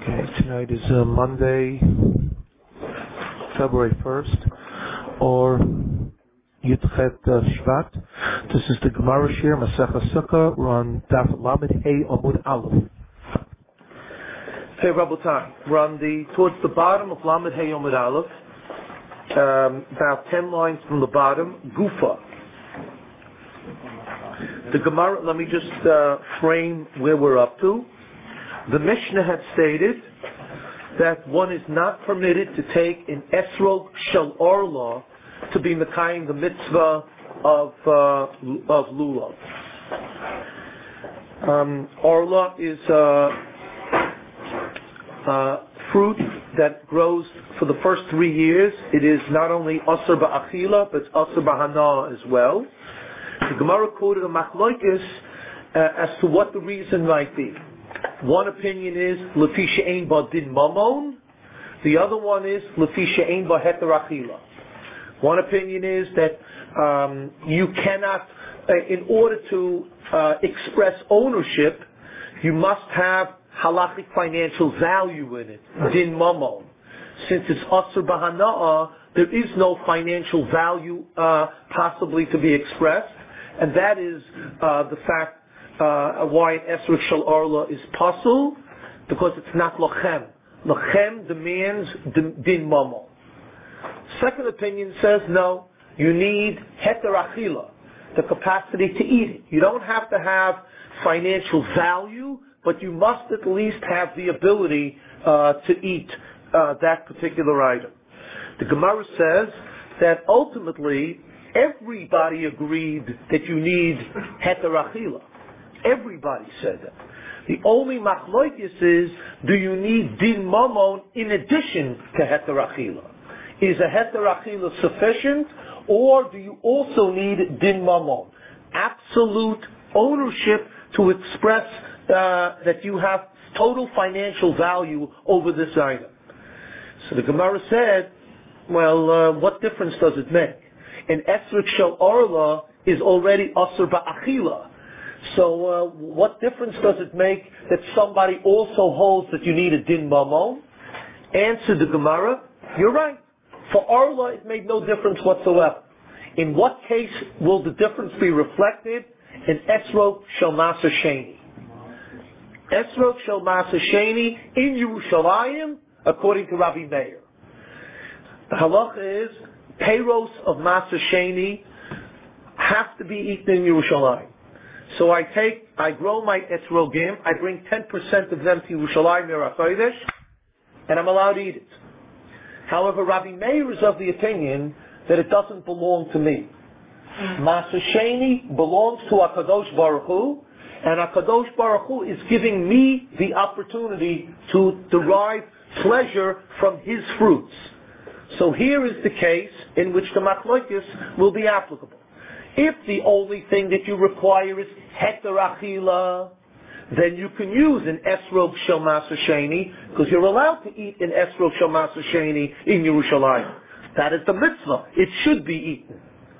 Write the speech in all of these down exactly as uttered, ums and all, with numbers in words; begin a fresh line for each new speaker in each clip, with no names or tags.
Okay, tonight is uh, Monday, February first, or Yudchet uh, Shvat. This is the Gemara Shir, Masech Sukkah. We're on Daf Lamed Hey Amud Aleph. Hey, Rabotai. We're on the, towards the bottom of Lamed Hey Amud Aleph, um, about ten lines from the bottom, Gufa. The Gemara, let me just uh, frame where we're up to. The Mishnah had stated that one is not permitted to take an esrog shel orla to be mekayim the mitzvah of uh, of lulav. Um, orla is a, a fruit that grows for the first three years. It is not only asur ba'achila, but it's asur b'hana as well. The Gemara quoted a machlokes uh, as to what the reason might be. One opinion is lefi she'ein ba din mamon. The other one is lefi she'ein ba heter achila. One opinion is that um, you cannot, uh, in order to uh, express ownership, you must have halachic financial value in it, din mamon. Since it's asur b'hana'ah, there is no financial value uh, possibly to be expressed, and that is uh, the fact Uh, why an esrog shel orla is pasul, because it's not lochem. Lochem demands din mamon. Second opinion says no, you need heter achila, the capacity to eat it. You don't have to have financial value, but you must at least have the ability uh, to eat uh, that particular item. The Gemara says that ultimately everybody agreed that you need heter achila. Everybody said that. The only machlokes is, do you need din mamon in addition to heter achila? Is a heter achila sufficient, or do you also need din mamon? Absolute ownership to express uh, that you have total financial value over this item. So the Gemara said, well, uh, what difference does it make? An esrog shel orla is already asur ba'achila. So uh, what difference does it make that somebody also holds that you need a din mamon? Answer the Gemara, you're right. For Orla, it made no difference whatsoever. In what case will the difference be reflected? In esrog shel maser sheni. Esrog shel maser sheni in Yerushalayim, according to Rabbi Meir. The halacha is, peiros of maser sheni have to be eaten in Yerushalayim. So I take, I grow my etrogim, I bring ten percent of them to Yerushalayim Mirachodesh, and I'm allowed to eat it. However, Rabbi Meir is of the opinion that it doesn't belong to me. Maser Sheni belongs to HaKadosh Baruch Hu, and HaKadosh Baruch Hu is giving me the opportunity to derive pleasure from His fruits. So here is the case in which the machlokes will be applicable. If the only thing that you require is heter achila, then you can use an esrog shel maser sheni, because you're allowed to eat an esrog shel maser sheni in Yerushalayim. That is the mitzvah. It should be eaten.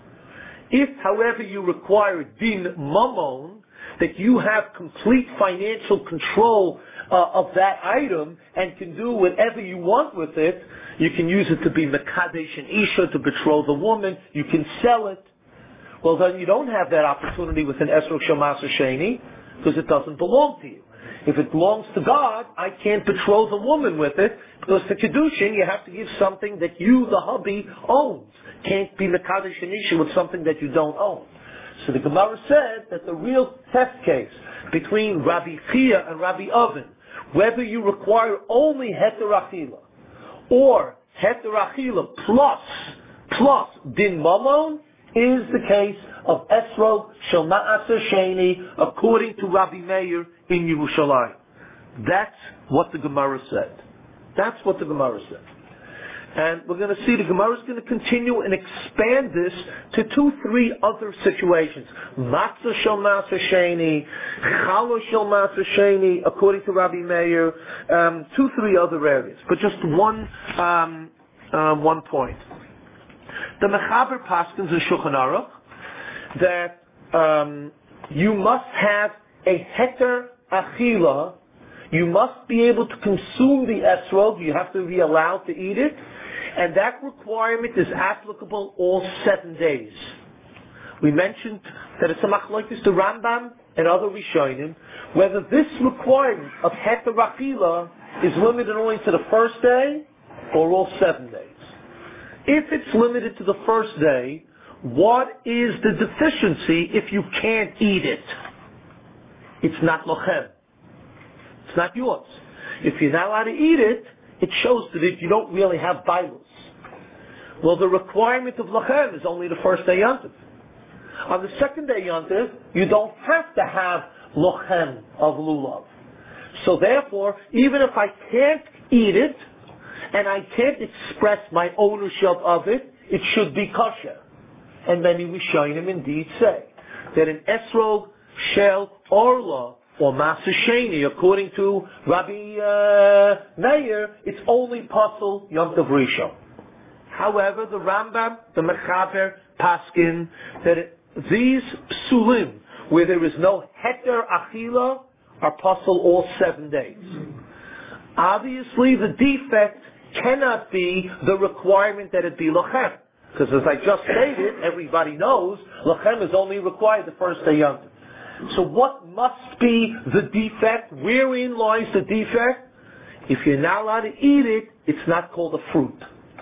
If, however, you require din mamon, that you have complete financial control uh, of that item and can do whatever you want with it, you can use it to be mekadesh and isha, to betroth a woman, you can sell it. Well, then you don't have that opportunity with an esrog shel maser sheni, because it doesn't belong to you. If it belongs to God, I can't betroth a woman with it, because for Kedushin, you have to give something that you, the hubby, owns. Can't be mekadesh and isha with something that you don't own. So the Gemara said that the real test case between Rabbi Chia and Rabbi Oven, whether you require only heter achila, or heter achila plus, plus din mamon, is the case of esrog shel maser sheni, according to Rabbi Meir in Yerushalayim. That's what the Gemara said. That's what the Gemara said. And we're going to see the Gemara is going to continue and expand this to two, three other situations. Matzah shel maser sheni, challah shel maser sheni, according to Rabbi Meir, um, two, three other areas. But just one, um, uh, one point. The Mechaber paskins in Shulchan Aruch that um, you must have a heter achila You must be able to consume the esrog. You have to be allowed to eat it. And that requirement is applicable all seven days. We mentioned that it's a machlokes to Rambam and other Rishonim, whether this requirement of heter achila is limited only to the first day or all seven days. If it's limited to the first day, what is the deficiency if you can't eat it? It's not lochem. It's not yours. If you're not allowed to eat it, it shows that you don't really have bailus. Well, the requirement of lochem is only the first day yontif. On the second day yontif, you don't have to have lochem of lulav. So therefore, even if I can't eat it, and I can't express my ownership of it, it should be kosher. And many Rishonim indeed say that an esrog, shel, orla, or Maser Sheni, according to Rabbi uh, Meir, it's only possible Yom Tov Rishon. However, the Rambam, the Mechaber, Paskin, that it, these psulim, where there is no heter achila, are possible all seven days. Obviously, the defect cannot be the requirement that it be lochem. Because as I just stated, everybody knows, lochem is only required the first day Yom Tov. So what must be the defect? Wherein lies the defect? If you're not allowed to eat it, it's not called a fruit.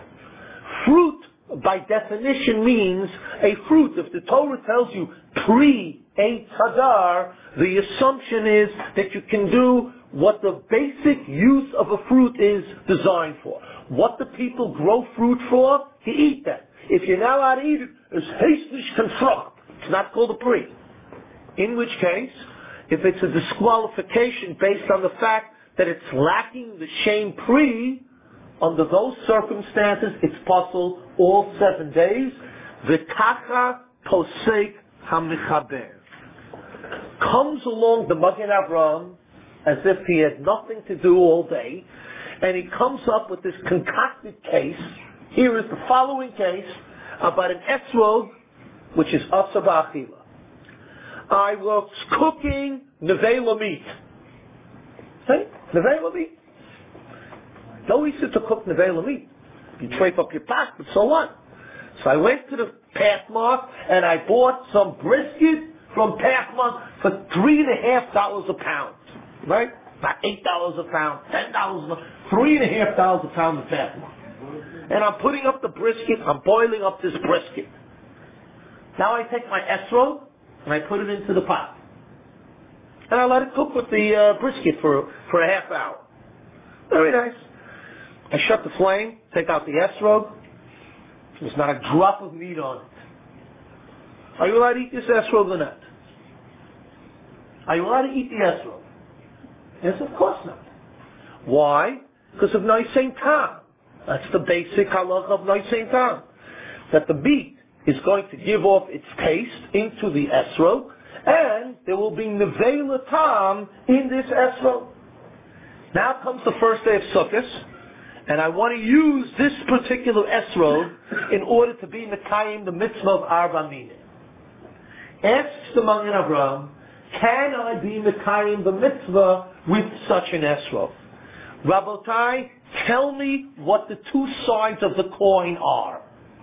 Fruit, by definition, means a fruit. If the Torah tells you pre-Eitz Hadar, the assumption is that you can do what the basic use of a fruit is designed for. What the people grow fruit for? To eat them. If you're not allowed to eat it, it's hastlich konfrucht. It's not called a pre. In which case, if it's a disqualification based on the fact that it's lacking the shame pre, under those circumstances, it's possible all seven days. V'tacha posek hamichaber. Comes along the Magen Avraham as if he had nothing to do all day, and he comes up with this concocted case. Here is the following case about an esrog, which is asar ba'achila. I was cooking nevela meat. See? Nevela meat. No easy to cook nevela meat. You drape up your pot, but so what? So I went to the Pathmark and I bought some brisket from Pathmark for three and a half dollars a pound. Right? Not eight dollars a pound, ten dollars a pound, three and a half dollars a pound of Pathmark. And I'm putting up the brisket, I'm boiling up this brisket. Now I take my esrog and I put it into the pot. And I let it cook with the uh, brisket for, for a half hour. Very nice. I shut the flame, take out the esrog. There's not a drop of meat on it. Are you allowed to eat this esrog or not? Are you allowed to eat the esrog? Yes, of course not. Why? Because of Nisein Tam. That's the basic halach of Nisein Tam. That the meat is going to give off its taste into the esrog, and there will be nevela tam in this esrog. Now comes the first day of Sukkot, and I want to use this particular esrog in order to be mekayim the mitzvah of arba minim. Asks the Magen Avraham, can I be mekayim the mitzvah with such an esrog? Rabotai, tell me what the two sides of the coin are.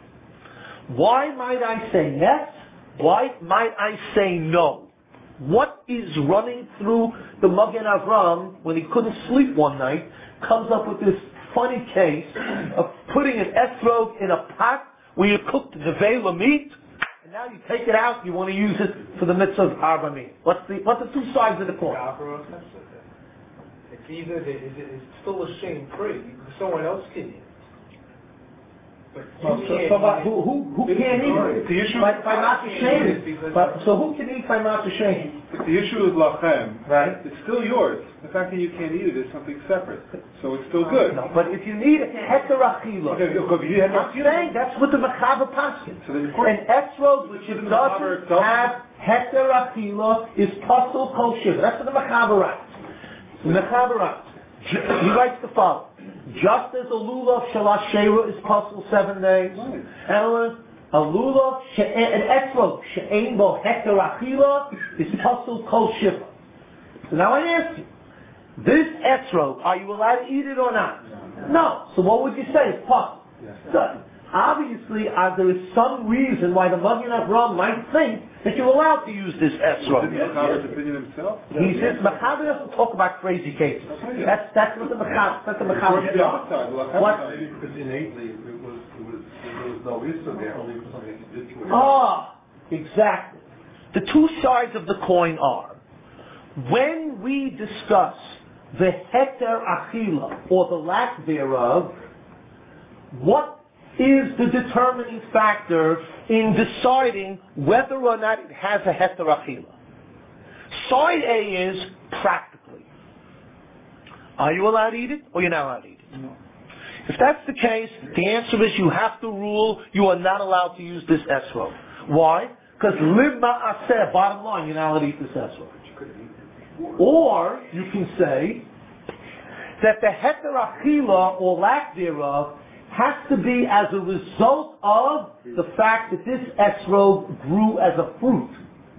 Why might I say yes? Why might I say no? What is running through the Magen Avraham when he couldn't sleep one night, comes up with this funny case of putting an esrog in a pot where you cooked the nevela meat, and now you take it out, you want to use it for the mitzvah of arba meat. What's the, what's the two sides of the coin?
It's either, it's still a shame free, someone else can eat it.
Well, so, so but who, who, who can't eat it?
The issue
by, by Matzah Sheni. But so who can eat by Matzah Sheni?
But the issue is lachem.
Right.
It's still yours. The fact that you can't eat it is something separate. So it's still good.
No, but if you need a heter achila,
Okay, okay, you have
I'm saying that's what the Mechaber paskin.
So then, of
An esrog which
the
doesn't
Mechaber
have heter achila is pasul kol shiva. That's what the Mechaber writes. The Mechaber writes. He writes the following. Just as a lulav shalash sheira is pasul seven days, and a lulav, an esrog she'ein bo heter achila is pasul kol shiva. So now I ask you, This esrog, are you allowed to eat it or not? No. So what would you say? It's possible. So, obviously, uh, there is some reason why the Magen Avraham might think that you're allowed to use this esrog.
Did Mechaber's opinion himself?
He says Mechaber doesn't talk about crazy cases. That's that's what the Mechaber that's the Mechaber does. What?
Maybe because innately it was it was there was no issue there, only for something habitual.
Ah, exactly. The two sides of the coin are when we discuss the heter achila or the lack thereof, what is the determining factor in deciding whether or not it has a heter achila? Side A is practically. Are you allowed to eat it or you're not allowed to eat it? No. If that's the case, the answer is you have to rule you are not allowed to use this esrog. Why? Because libma aseh, bottom line, you're not allowed to eat this esrog. Or you can say that the heter achila or lack thereof has to be as a result of the fact that this esrog grew as a fruit.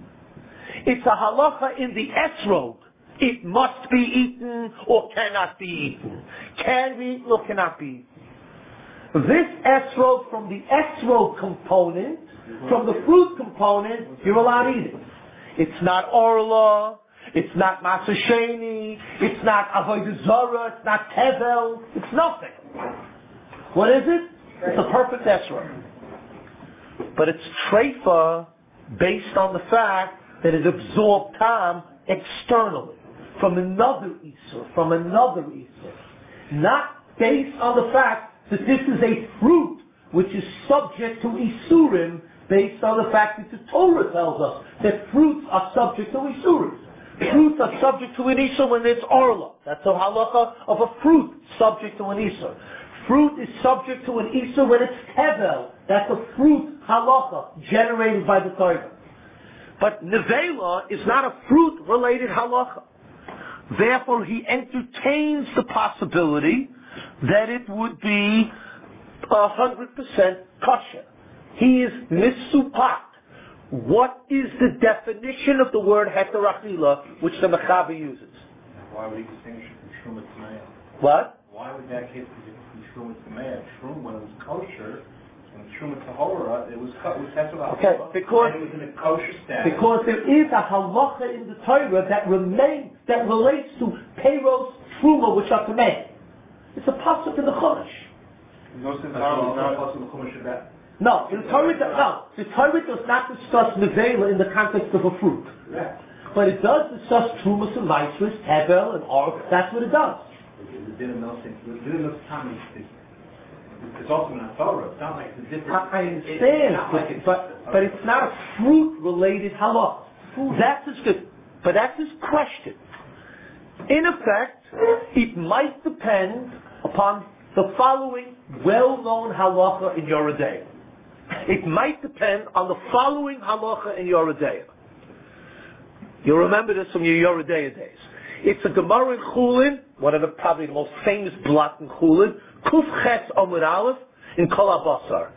It's a halacha in the esrog. It must be eaten or cannot be eaten. Can be eaten or cannot be eaten. This esrog from the esrog component, from the fruit component, you're allowed to eat it. It's not orla. It's not masasheni, it's not avodah zarah, it's not tevel, it's nothing. What is it? It's a perfect esrog. But it's treifa based on the fact that it absorbed tam externally, from another isur, from another isur. Not based on the fact that this is a fruit which is subject to isurim, based on the fact that the Torah tells us that fruits are subject to isurim. Fruits are subject to an isur when it's orla. That's a halacha of a fruit subject to an isur. Fruit is subject to an isur when it's tevel. That's a fruit halacha generated by the Torah. But nevela is not a fruit-related halacha. Therefore, he entertains the possibility that it would be a hundred percent kosher. He is misupak. What is the definition of the word heter achila, which the Mechaber uses?
Why would he distinguish it from Truma Tameah?
What?
Why would that case be different from Truma Tameah? Truma, when it was kosher, when Truma Tahora, it was cut with heter achila.
Okay, because
and it was in a kosher status.
Because there is a halacha in the Torah that remains that relates to peiros truma, which are tamei. It's a pasuk in the Chumash.
No sense not a pasuk in the Chumash of that.
No, the Torah, no, the Torah does not discuss nevela in the context of a fruit.
Yeah.
But it does discuss trumas and maitris, hevel and or. That's what it does.
It didn't know since it didn't know time. It's also not Torah. It's not like it's different.
I, I understand,
it's
but,
like
but but it's not a fruit-related halach. That's his good. But that's his question. In effect, it might depend upon the following well-known halacha in Yoreh De'ah. It might depend on the following halacha in Yoreh De'ah. You'll remember this from your Yoreh De'ah days. It's a Gemara in Chulin, one of the probably the most famous blot in Chulin, Kuf Ches Amud Aleph in Kol HaBasar.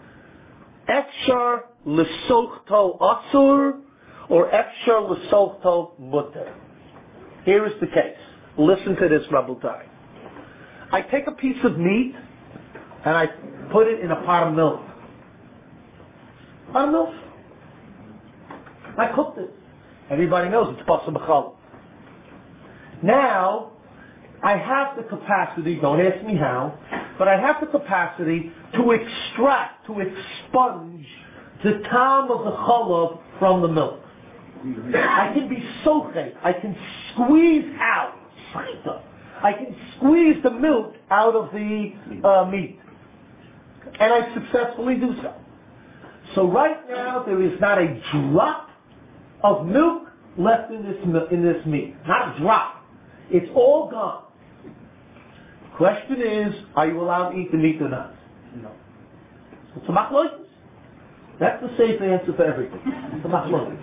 Efshar l'sochto asur or efshar l'sochto mutter. Here is the case. Listen to this, Rabotai. I take a piece of meat and I put it in a pot of milk. Pot of milk. I cooked it. Everybody knows it's basar b'challah. Now, I have the capacity, don't ask me how, but I have the capacity to extract, to expunge the tam of the chalav from the milk. I can be soche, I can squeeze out, I can squeeze the milk out of the uh, meat. And I successfully do so. So right now, there is not a drop of milk left in this, in this meat. Not a drop. It's all gone. Question is, are you allowed to eat the meat or not?
No.
It's a machlokas. That's the safe answer for everything. It's a machlokas.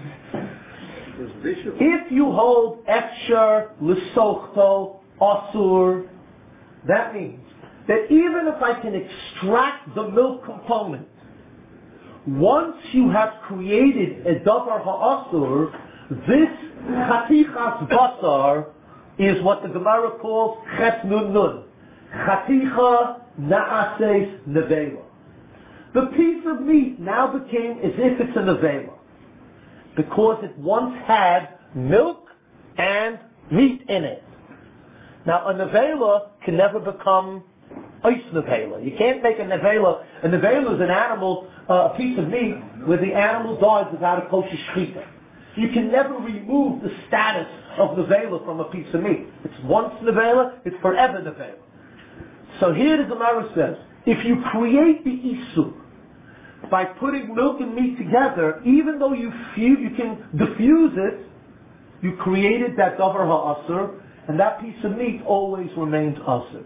If you hold efshar, l'sochto, asur, that means that even if I can extract the milk component, once you have created a davar ha'asur, this chatichas basar is what the Gemara calls Ches Nun Nun. Chaticha Na'ases Nevela. The piece of meat now became as if it's a nevela, because it once had milk and meat in it. Now a nevela can never become ice nevela. You can't make a nevela. A nevela is an animal, uh, a piece of meat where the animal dies without a kosher shechita. You can never remove the status of nevela from a piece of meat. It's once nevela, it's forever nevela. So here the Gemara says, if you create the isur by putting milk and meat together, even though you fuse, you can diffuse it, you created that davar ha'asur, and that piece of meat always remains asur.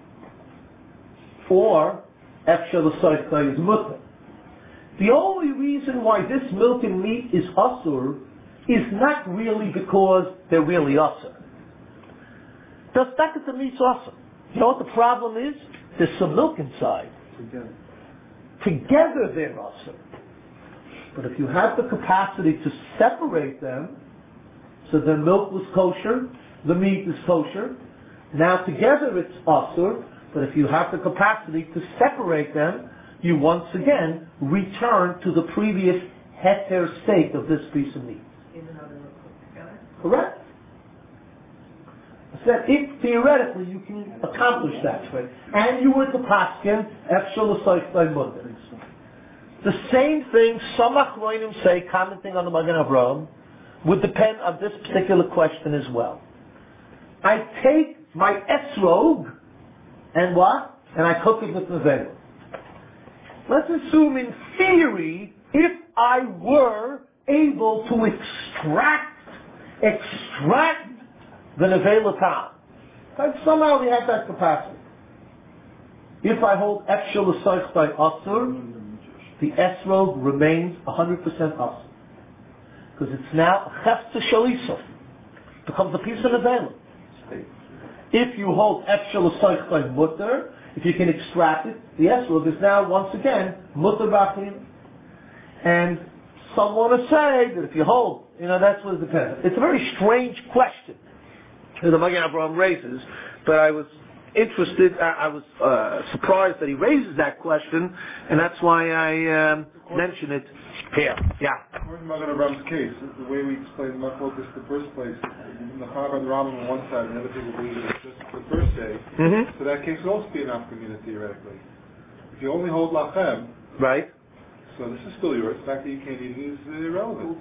Or, efshar l'soichta is mutter. The only reason why this milk and meat is asur is not really because they're really asur. The fact that the meat's asur. You know what the problem is? There's some milk inside.
Together.
Together they're asur. But if you have the capacity to separate them, so the milk was kosher, the meat is kosher, now together it's asur, but if you have the capacity to separate them, you once again return to the previous heter state of this piece of meat.
Even though they were cooked together?
Correct. I said, if theoretically you can accomplish that, right? And you were to paskin, efshel l'soichtay mutter. The same thing some achronim say, commenting on the Magen Avraham, would depend on this particular question as well. I take my esrog, and what? And I cook it with nevela. Let's assume in theory, if I were able to extract, extract the nevela tam, like somehow we have that capacity. If I hold efshel l'soichtay asur, the esrog remains one hundred percent asur. Because it's now a chefza shalisov. Becomes a piece of nevela. If you hold efshel l'soichtay mutter, if you can extract it, the esrog is now once again mutter b'achim. And some want to say that if you hold, you know, that's what it depends. It's a very strange question that the Magen Avraham raises, but I was interested, I, I was uh, surprised that he raises that question, and that's why I um, mention it here. Yeah.
According to Magen Abraham's case, the way we explained the Makot is the first place, the Chava and the Rambam on one side, and the other people believe that it's just the first day.
Mm-hmm.
So that case would also be an afkamina theoretically. If you only hold lachem,
Right.
so this is still yours. The fact that you can't eat it is irrelevant.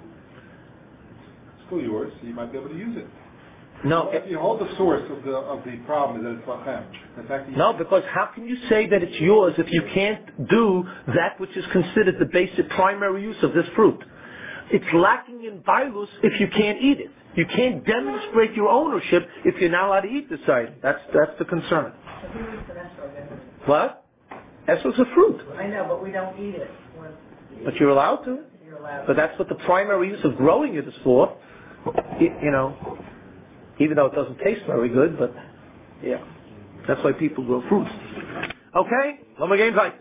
It's still yours, so you might be able to use it.
No.
If you hold the source of the of the problem is that it's lachem. The fact that you
No, because how can you say that it's yours if you can't do that which is considered the basic primary use of this fruit? It's lacking in bailus if you can't eat it. You can't demonstrate your ownership if you're not allowed to eat this item. That's that's the concern.
So who eats an esrog?
What? Esrog's a fruit,
I know, but we don't eat it. We're,
but you're allowed to.
you're allowed.
But that's what the primary use of growing it is for. Y- You know, even though it doesn't taste very good, but yeah, that's why people grow fruits. Okay, let me get weiter.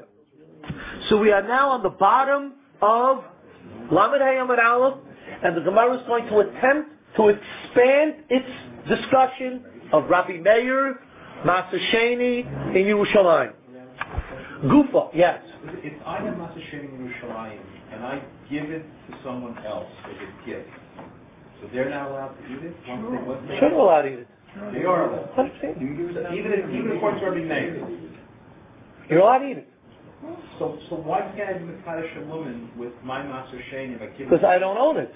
So we are now on the bottom of Lamed Hey Amud Aleph, and the Gemara is going to attempt to expand its discussion of Rabbi Meir, Maser Sheni in Yerushalayim. Gufa, yes.
If I have Maser Sheni in Yerushalayim and I give it to someone else as a gift, so they're not allowed to eat it? Once they, once they
Sure, allowed to eat it.
They are allowed.
one hundred percent.
So even if, even according to Rabbi Meir.
You're allowed to eat it.
So, so why can't I be Mekadosh a woman with my Maser Sheni if I give it?
Because I don't own it.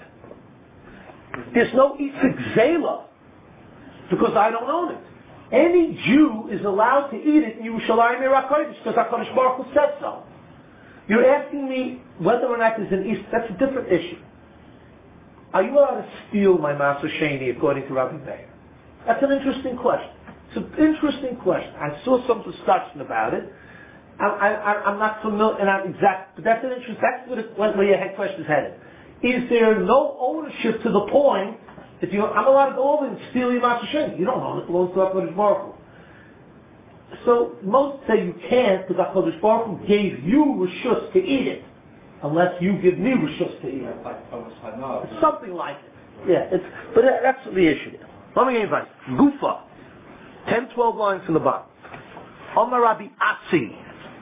There's no Isik Zela. Because I don't own it. Any Jew is allowed to eat it in Yerushalayim HaKodesh because HaKadosh Baruch Hu said so. You're asking me whether or not there's an East. That's a different issue. Are you allowed to steal my Maser Sheni according to Rabbi Meir? That's an interesting question. It's an interesting question. I saw some discussion about it. I, I, I'm not familiar, and I'm exact, but that's an interest. That's where, the, where your head question is headed. Is there no ownership to the point that you? I'm allowed to go over and steal your Maser Sheni. You don't own it; it belongs to HaKadosh Baruch Hu. So most say you can't because HaKadosh Baruch Hu gave you reshus to eat it, unless you give me reshus to eat it.
Like Thomas Hanov.
It's something like it. Yeah, it's, but that, that's the issue. Let me invite. Gufa. ten, twelve lines from the bottom. Omar Rabbi Asi.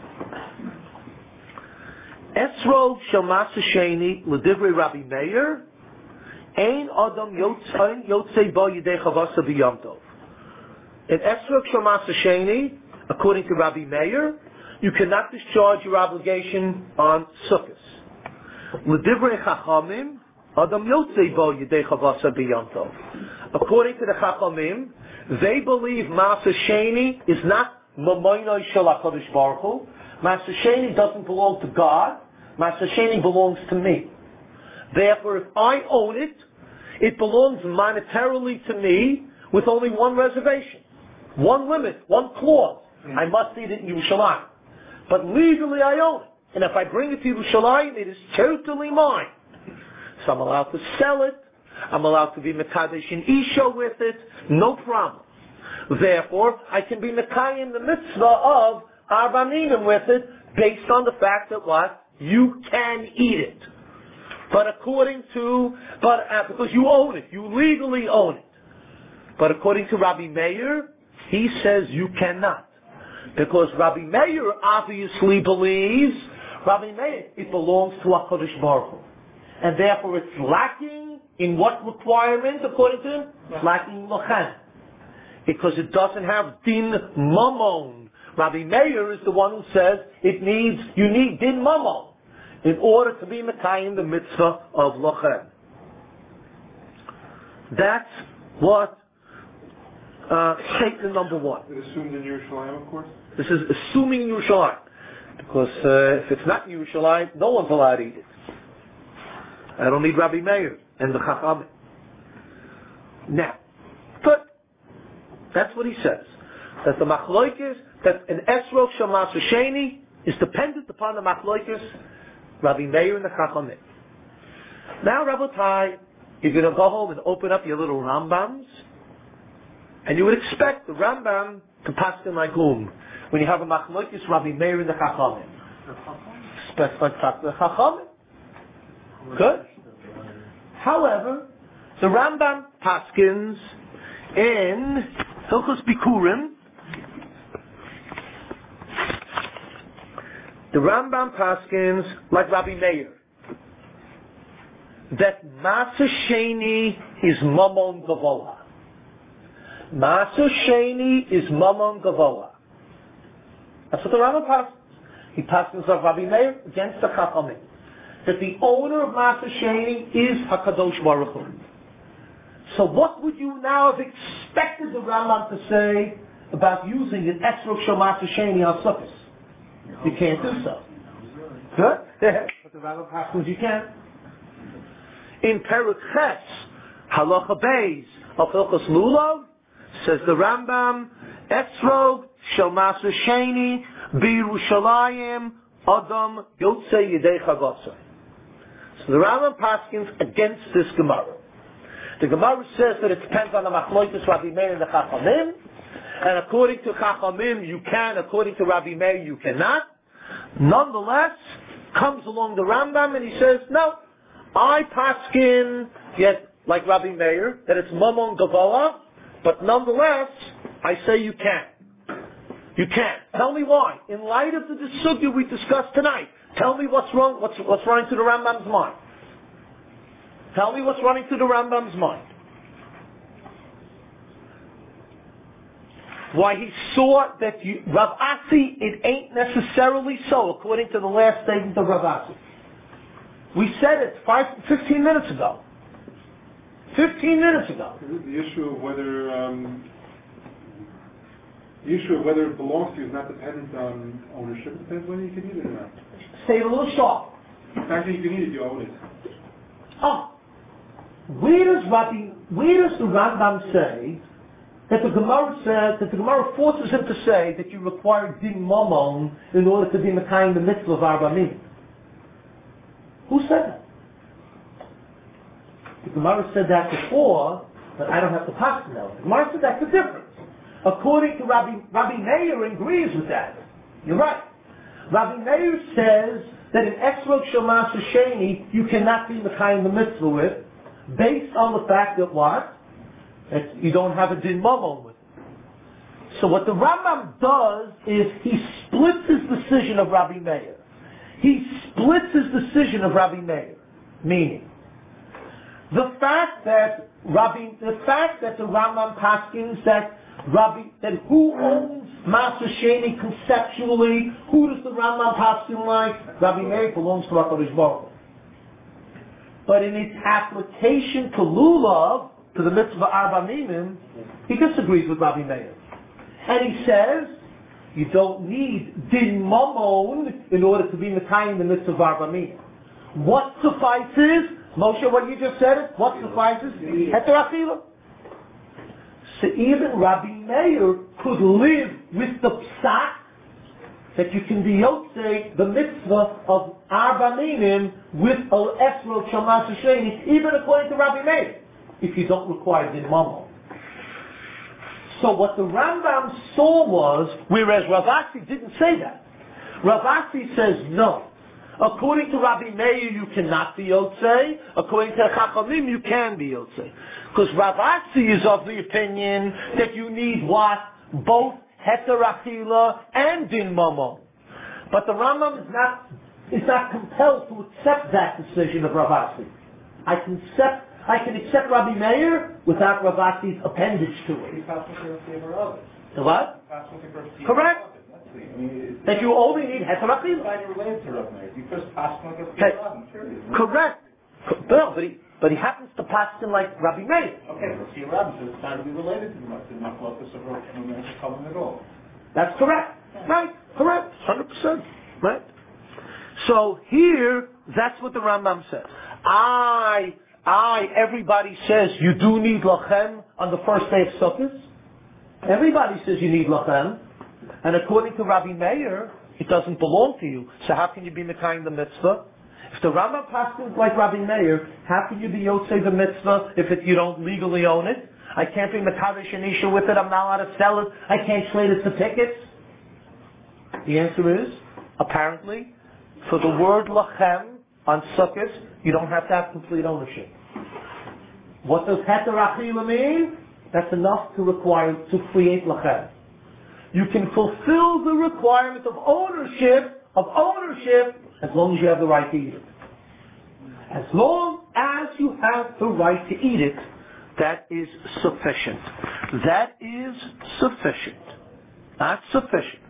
Esro shel Masa Sheni l'divrei Rabbi Meir ein adam yotzei yotzei bo yidei chavasa b'yom tov. In Esro shel Masa Sheni, according to Rabbi Meir, you cannot discharge your obligation on Sukkos. L'divrei Chachamim adam yotzei bo yidei chavasa b'yom tov. According to the Chachamim, they believe Masa Sheni is not Mamoinoi Shel HaKadosh Baruch Hu. Masa Sheni doesn't belong to God. Masa Sheni belongs to me. Therefore, if I own it, it belongs monetarily to me with only one reservation, one limit, one clause. Mm-hmm. I must eat it in Yerushalayim. But legally I own it. And if I bring it to Yerushalayim, it is totally mine. So I'm allowed to sell it. I'm allowed to be Mekadesh in Isha with it. No problem. Therefore, I can be Mekayim the mitzvah of Arba Minim with it based on the fact that what? You can eat it. But according to, but uh, because you own it, you legally own it. But according to Rabbi Meir, he says you cannot. Because Rabbi Meir obviously believes, Rabbi Meir, it belongs to HaKadosh Baruch Hu. And therefore it's lacking in what requirement according to him? It's lacking in Lochan. Because it doesn't have din mamon. Rabbi Meir is the one who says it needs, you need din mamon in order to be Mekayim the mitzvah of Lochem. That's what uh, statement number one.
It assumed in Yerushalayim, of course?
This is assuming Yerushalayim. Because uh, if it's not Yerushalayim, no one's allowed to eat it. I don't need Rabbi Meir and the Chachamim. Now, but that's what he says. That the machloikis, that an esrog shel Masa Sheni is dependent upon the machloikis, Rabbi Meir and the Chachamim. Now, Rabotai, you're going to go home and open up your little Rambams, and you would expect the Rambam to pass in like whom? When you have a machloikis, Rabbi Meir and the Chachamim. Expect like the Chachamim. Good? However, the Rambam paskins in Hilchos Bikurim, the Rambam paskins like Rabbi Meir that Masa Sheni is Mamon Gavola. Masa Sheni is Mamon Gavola. That's what the Rambam paskins. He paskins of Rabbi Meir against the Chachamim. That the owner of Masa Sheni is HaKadosh Baruch Hu. So what would you now have expected the Rambam to say about using an Esrog Shel Masa Sheni on Sukkos? You can't do so. Good? But the Rambam passes you can. In Perek Ches, Halacha Beis of Hilchos Lulav, says the Rambam, Esrog Shel Masa Sheni B'Yerushalayim Adam Yotzei Yidei Chavasa. So the Rambam paskins against this Gemara. The Gemara says that it depends on the Machloikus Rabbi Meir and the Chachamim, and according to Chachamim you can, according to Rabbi Meir you cannot. Nonetheless, comes along the Rambam and he says, no, I paskin, yet like Rabbi Meir, that it's Mamon Gavola, but nonetheless, I say you can. You can. Tell me why. In light of the sugya we discussed tonight, tell me what's wrong, what's, what's running through the Rambam's mind. Tell me what's running through the Rambam's mind. Why he saw that you, Rav Asi, it ain't necessarily so, according to the last statement of Rav Asi. We said it five, fifteen minutes ago. Fifteen minutes ago.
The issue of whether um, the issue of whether it belongs to you is not dependent on ownership. It depends whether you can eat it or not.
Say it a little sharp.
The fact that you can eat it, you own it.
Oh, where does Rabbi, where does the Rambam say that the Gemara says that the Gemara forces him to say that you require din mamon in order to be mekayim the mitzvah of arba minim? Who said that? The Gemara said that before, but I don't have to pass it now. The Gemara said that's the difference. According to Rabbi, Rabbi Meir agrees with that. You're right. Rabbi Meir says that in Esrog Shel Masa Sheni you cannot be mekayim the mitzvah with, based on the fact that what? That you don't have a din mamon with it. So what the Rambam does is he splits his decision of Rabbi Meir. He splits his decision of Rabbi Meir. Meaning, the fact that Rabbi, the fact that the Rambam paskins that Rabbi, that who owns Maser Sheni conceptually, who does the Rambam paskin like? Rabbi Meir belongs to HaKadosh Baruch Hu. But in its application to Lulav, to the mitzvah Arba Minim, he disagrees with Rabbi Meir. And he says, you don't need din mamon in order to be Mekayim the mitzvah of Arba Minim. What suffices? Moshe, what you just said, what suffices? Heter Achila. So even Rabbi Meir could live with the psak that you can be yotzei the mitzvah of Arba Minim with al esrog shel Maser Sheni, even according to Rabbi Meir, if you don't require din mamon. So what the Rambam saw was, whereas Rav Asi didn't say that. Rav Asi says no. According to Rabbi Meir, you cannot be yotzei. According to Chachamim, you can be yotzei. Because Rav Asi is of the opinion that you need what? Both heter achila and din mamon. But the Rambam is not is not compelled to accept that decision of Rav Asi. I can accept I can accept Rabbi Meir without Rav Asi's appendage to it. The what? Correct. That you only need heter achila. Correct. No, but he, but he happens to pass him like Rabbi Meir.
Okay, but see, Rabbi says it's not to be related to the machlokas of Rosh Hashanah at all.
That's correct. Right. Correct. one hundred percent. Right. So here, that's what the Rambam says. I, I, everybody says you do need lachem on the first day of Sukkot. Everybody says you need lachem. And according to Rabbi Meir, it doesn't belong to you. So how can you be mekayim the mitzvah? If the Rambam passes like Rabbi Meir, how can you be yotzei the mitzvah if it, you don't legally own it? I can't be mekadosh and isha with it. I'm not allowed to sell it. I can't trade it for tickets. The answer is, apparently, for the word lachem on Sukkot, you don't have to have complete ownership. What does heter achila mean? That's enough to require to create lachem. You can fulfill the requirement of ownership of ownership as long as you have the right to eat it. As long as you have the right to eat it, that is sufficient. That is sufficient. That's sufficient.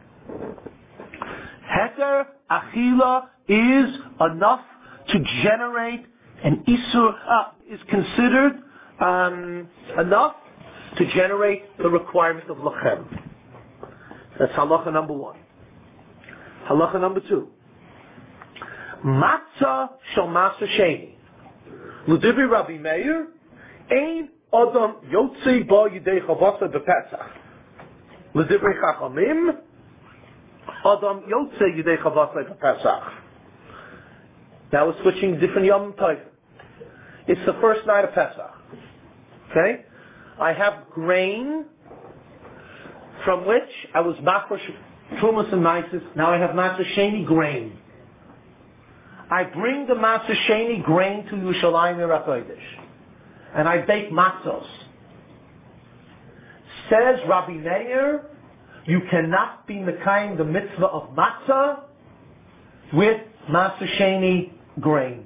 Heter achila is enough to generate an isur, uh, is considered um, enough to generate the requirement of lachem. That's halacha number one. Halacha number two. Matzah shel Maser Sheni. L'divrei Rabbi Meir, ein adam yotzei ba yidei chavasa b'Pesach. L'divrei Chachamim, adam yotzei yidei chavasa b'Pesach. Now we're switching different Yom Tov. It's the first night of Pesach. Okay? I have grain from which I was machrosh trumas and maisis. Now I have Maser Sheni grain. I bring the Maser Sheni grain to Yerushalayim Eretz Kodesh, and I bake matzos. Says Rabbi Meir, you cannot be mekayim the mitzvah of matzah with Maser Sheni grain.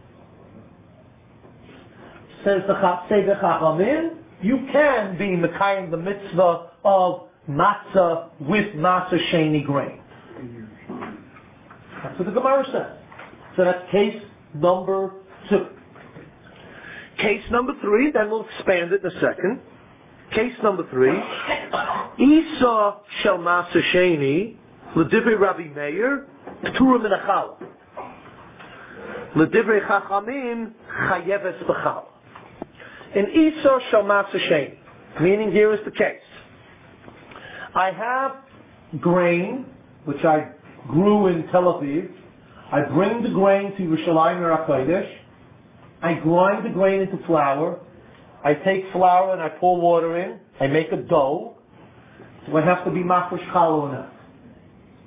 Says the Chachamim, you can be mekayim the mitzvah of matzah with Maser Sheni grain. That's what the Gemara says. So that's case number two. Case number three, then we'll expand it in a second. Case number three, Isa shel Maser Sheni, l'divrei Rabbi Meir, P'tura min achala. L'divrei Chachamim, chayeves b'chala. In Isa shel Maser Sheni, meaning here is the case. I have grain, which I grew in Tel Aviv. I bring the grain to Yerushalayim Eretz Kodesh. I grind the grain into flour. I take flour and I pour water in. I make a dough. Do I have to be mafresh challah or not?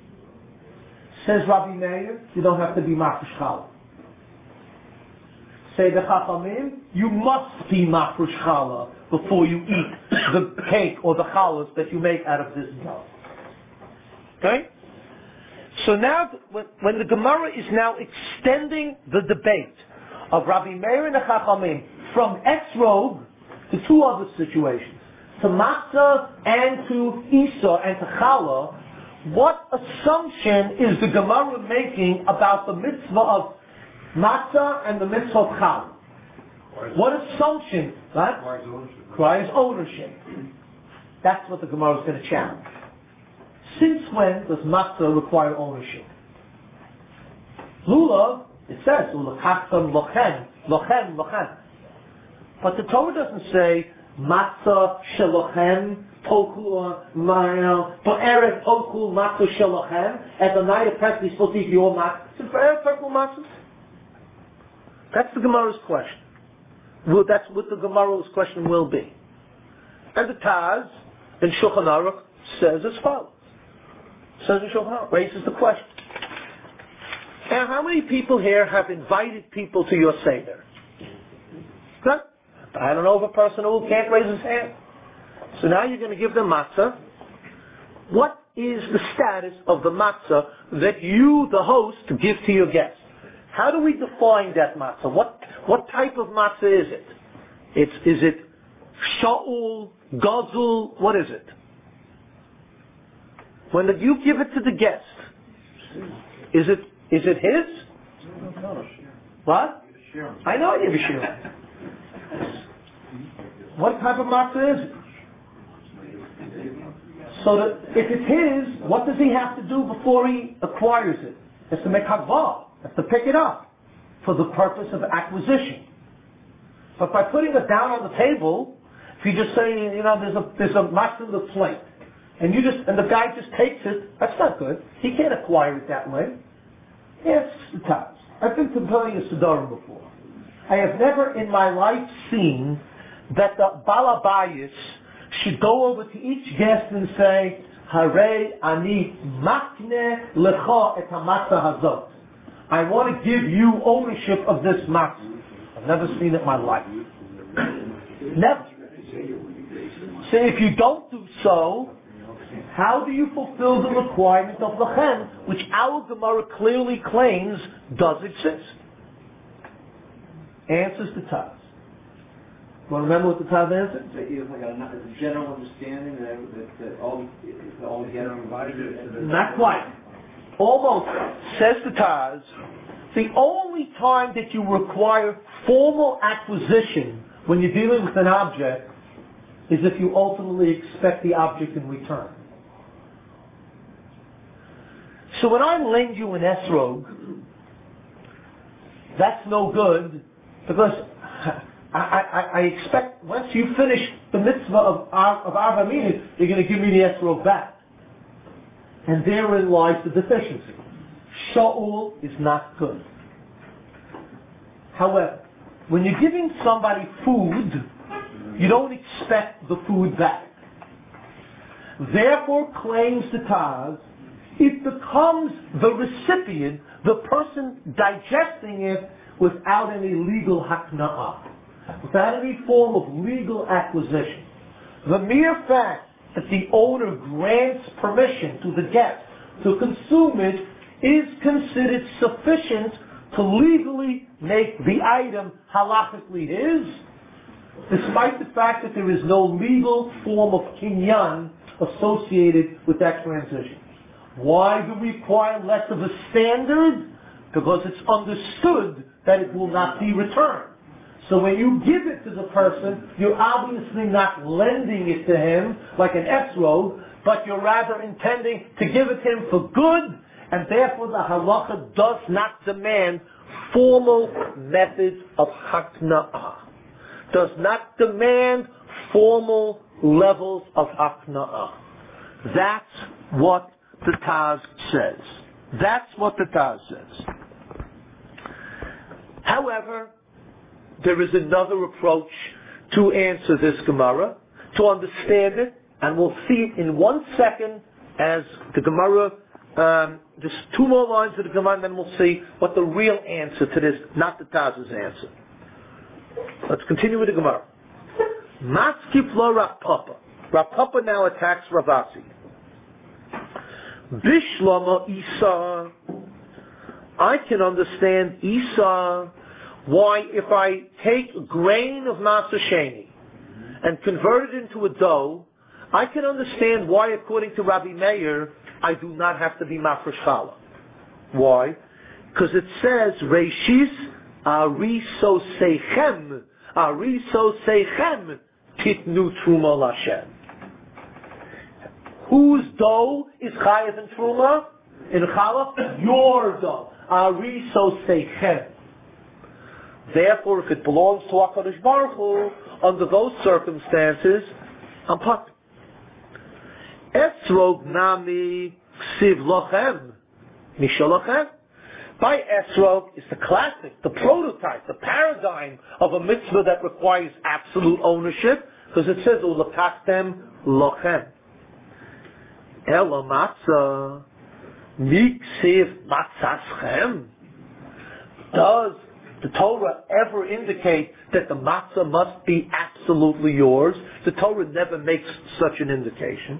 Says Rabbi Meir, you don't have to be mafresh challah. Say the Chachamim, you must be mafresh challah before you eat the cake or the challahs that you make out of this dough. Okay? So now, when the Gemara is now extending the debate of Rabbi Meir and the Chachamim from Esrog to two other situations, to matzah and to isa and to challah, what assumption is the Gemara making about the mitzvah of matzah and the mitzvah of challah? What assumption? Right? Requires ownership. That's what the Gemara is going to challenge. Since when does matzah require ownership? Lulav, it says, Ulachachtam lochem, lochem, lochem. But the Torah doesn't say, matzah shelochem, toku ma'el, for erev toku matzah shelochem, and the night of Pesach is supposed to eat your matzah. Is it for erev toku matzah? That's the Gemara's question. Well, that's what the Gemara's question will be. And the Taz in Shulchan Aruch says as follows. Says in Shulchan Aruch, raises the question. Now, how many people here have invited people to your Seder? Good. I don't know of a person who can't raise his hand. So now you're going to give them matzah. What is the status of the matzah that you, the host, give to your guests? How do we define that matzah? What what type of matzah is it? It's is it sha'ul, gazul? What is it? When the, you give it to the guest, is it is it his? What? I know I give a shir. What type of matzah is it? So that if it's his, what does he have to do before he acquires it? He has to make hakvah. He has to pick it up for the purpose of acquisition. But by putting it down on the table, if you just say, you know, there's a there's a matzah in the plate, and you just and the guy just takes it, that's not good. He can't acquire it that way. Yes, the Taz. I've been to telling you Siddharim before. I have never in my life seen that the balabayis should go over to each guest and say, Hare ani makne lecha et hamatzah hazot. I want to give you ownership of this matzah. I've never seen it in my life. Never. So if you don't do so, how do you fulfill the requirement of lechem, which our Gemara clearly claims does exist? Answers the Taz. You want to remember what the Taz answered?
It's like a, a general understanding that, that, that all, all get invited.
Not quite. Almost. Says the Taz, the only time that you require formal acquisition when you're dealing with an object is if you ultimately expect the object in return. So when I lend you an esrog, that's no good because I, I, I expect once you finish the mitzvah of of Arba Minim, you're going to give me the esrog back. And therein lies the deficiency. Sha'ul is not good. However, when you're giving somebody food, you don't expect the food back. Therefore, claims the Taz, it becomes the recipient, the person digesting it without any legal hakna'ah, without any form of legal acquisition. The mere fact that the owner grants permission to the guest to consume it is considered sufficient to legally make the item halachically his, despite the fact that there is no legal form of kinyan associated with that transition. Why do we require less of a standard? Because it's understood that it will not be returned. So when you give it to the person, you're obviously not lending it to him like an esrog, but you're rather intending to give it to him for good, and therefore the halacha does not demand formal methods of hakna'ah. Does not demand formal levels of hakna'ah. That's what the Taz says. That's what the Taz says. However, there is another approach to answer this Gemara, to understand it, and we'll see it in one second as the Gemara, um, just two more lines of the Gemara, and then we'll see what the real answer to this, not the Taz's answer. Let's continue with the Gemara. Maskif lo Rav Papa. Rav Papa now attacks Ravasi. Bishlama Isa. I can understand Isa. Why, if I take a grain of Matzah Sheni and convert it into a dough, I can understand why, according to Rabbi Meir, I do not have to be mafresh challah. Why? Because it says, Reishis ariso seichem, ariso seichem, titnu truma l'Hashem. Whose dough is chayav in truma? In challah? Your dough. Ariso seichem. Therefore, if it belongs to HaKadosh Baruch Hu, under those circumstances, I'm part. Esrog nami ksiv lochem, mishalochem. By Esrog is the classic, the prototype, the paradigm of a mitzvah that requires absolute ownership, because it says ulakachtem lochem. Ela matzah miksiv matzaschem. Does the Torah ever indicate that the matzah must be absolutely yours? The Torah never makes such an indication.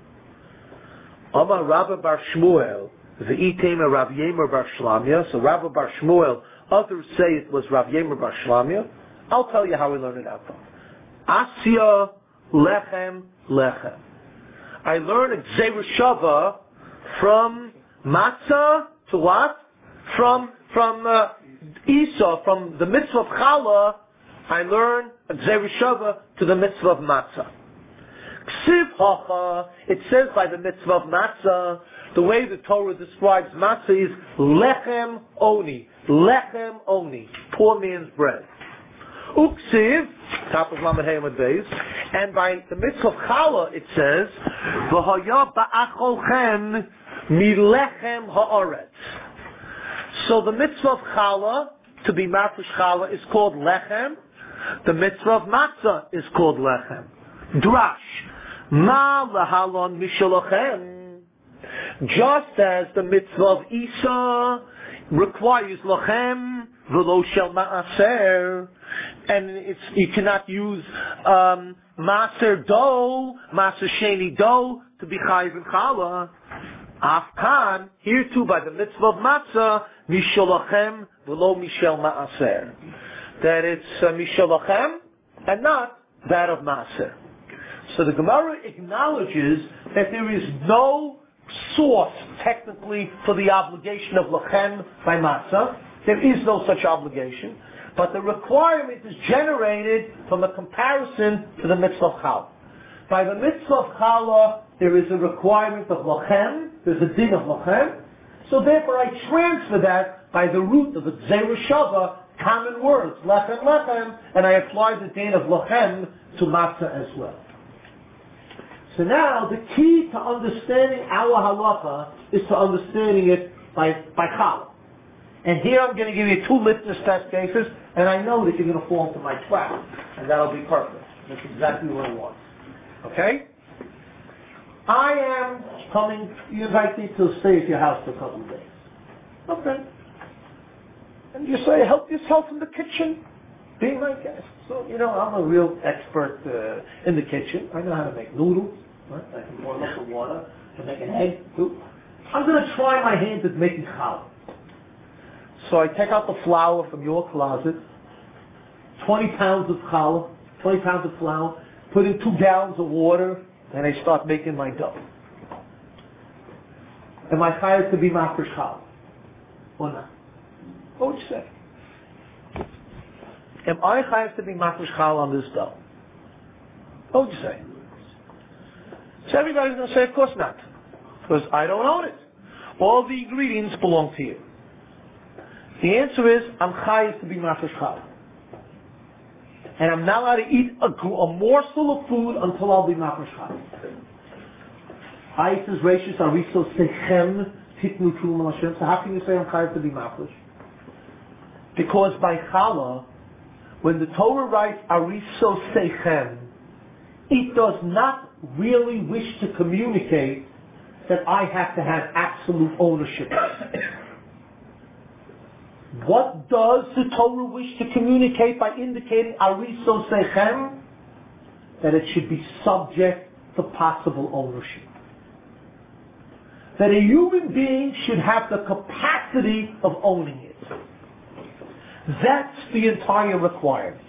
Amar Rabba bar Shmuel, v'itema Rav Yemer bar Shlamya. So Rabba bar Shmuel, others say it was Rav Yemer bar Shlamya. I'll tell you how we learn it out from. Asya lechem lechem. I learn a Gzeir Shava from matzah to what? From from uh, Esau, from the mitzvah of challah, I learn a Gzeir Shava to the mitzvah of matzah. Ksiv hacha, it says by the mitzvah of matzah, the way the Torah describes matzah is lechem oni, lechem oni, poor man's bread. Uksiv, top of Lamed Hey Amud Beis, and by the mitzvah of challah it says, v'haya ba'acholchem milechem ha'aretz. So the mitzvah of challah, to be mafresh challah, is called lechem. The mitzvah of matzah is called lechem. Drash. Ma lahalon mishalochem. Just as the mitzvah of Isa requires lochem v'lo shel ma'aser, and it's, you cannot use um, maser dough, maser sheni dough to be chayiv in challah. Afkan, here too by the mitzvah of matzah, mishalochem v'lo mishel ma'aser. That it's uh, mishalochem and not that of maser. So the Gemara acknowledges that there is no source, technically, for the obligation of lachem by matzah. There is no such obligation. But the requirement is generated from a comparison to the mitzvah of challah. By the mitzvah of challah, there is a requirement of lachem, there's a din of lachem. So therefore I transfer that by the root of the Gzeir Shava, common words, lechem, lechem, and I apply the din of lachem to matzah as well. So now, the key to understanding our halacha is to understanding it by, by challah. And here I'm going to give you two litmus test cases, and I know that you're going to fall into my trap, and that'll be perfect. That's exactly what I want. Okay? I am coming, you invite me to stay at your house for a couple of days. Okay. And you say, help yourself in the kitchen. Be my guest. So, you know, I'm a real expert uh, in the kitchen. I know how to make noodles. Right? I can boil up the water to make an egg too. I'm going to try my hand at making challah. So I take out the flour from your closet, twenty pounds of challah, twenty pounds of flour, put in two gallons of water, and I start making my dough. Am I hired to be mafresh challah? Or not? What would you say? Am I hired to be mafresh challah on this dough? What would you say? So everybody's going to say, of course not. Because I don't own it. All the ingredients belong to you. The answer is, I'm chayiv to be mafresh challah. And I'm not allowed to eat a, a morsel of food until I'll be mafresh challah. Ayat says, Reishis ariso sechem titnu truma l'Hashem. So how can you say I'm chayiv to be mafresh? Because by challah, when the Torah writes ariso sechem, it does not really wish to communicate that I have to have absolute ownership. What does the Torah wish to communicate by indicating ariso sechem? That it should be subject to possible ownership. That a human being should have the capacity of owning it. That's the entire requirement.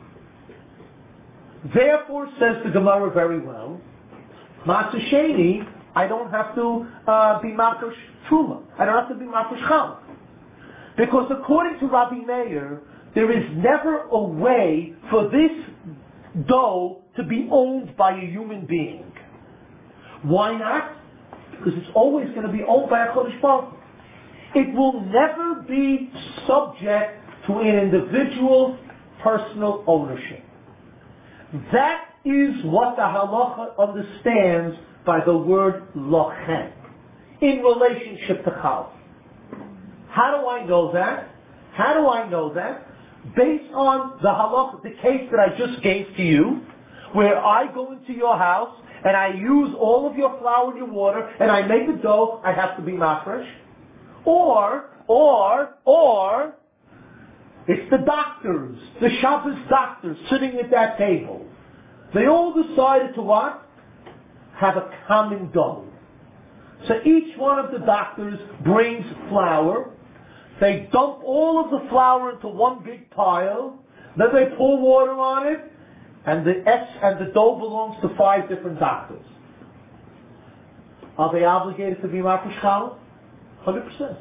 Therefore, says the Gemara very well, Matzah Sheni, I don't have to uh, be Makush Truma. I don't have to be Makush Chal. Because according to Rabbi Meir, there is never a way for this dough to be owned by a human being. Why not? Because it's always going to be owned by a Chodesh Baruch. It will never be subject to an individual's personal ownership. That is what the halacha understands by the word lochem in relationship to chal. How do I know that? How do I know that? Based on the halacha, the case that I just gave to you, where I go into your house and I use all of your flour and your water and I make a dough, I have to be mafresh. Or, or, or, it's the doctors, the Shabbos doctors sitting at that table. They all decided to what? Have a common dough. So each one of the doctors brings flour. They dump all of the flour into one big pile. Then they pour water on it. And the S and the dough belongs to five different doctors. Are they obligated to be Makush Challah? one hundred percent.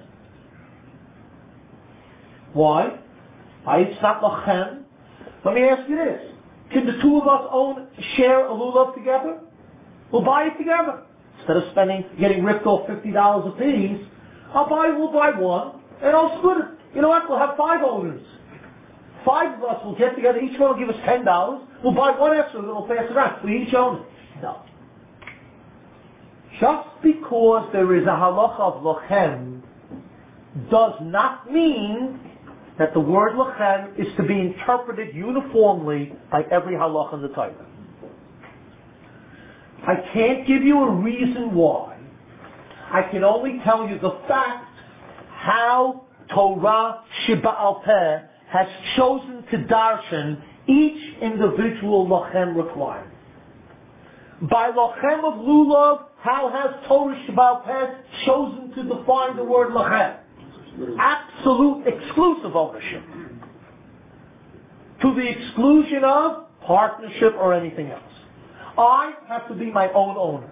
Why? I, it's not lachem. Let me ask you this. Can the two of us own, share a lulav together? We'll buy it together. Instead of spending, getting ripped off fifty dollars a piece, I'll buy, we'll buy one, and I'll split it. You know what? We'll have five owners. Five of us will get together, each one will give us ten dollars, we'll buy one extra, and we'll pass it around. We each own it. No. Just because there is a halacha of lochem does not mean that the word lachem is to be interpreted uniformly by every halacha in the Torah. I can't give you a reason why. I can only tell you the fact how Torah Sheba'al Peh has chosen to darshan each individual lachem requirement. By lachem of lulav, how has Torah Sheba'al Peh chosen to define the word lachem? Absolute exclusive ownership. To the exclusion of partnership or anything else. I have to be my own owner.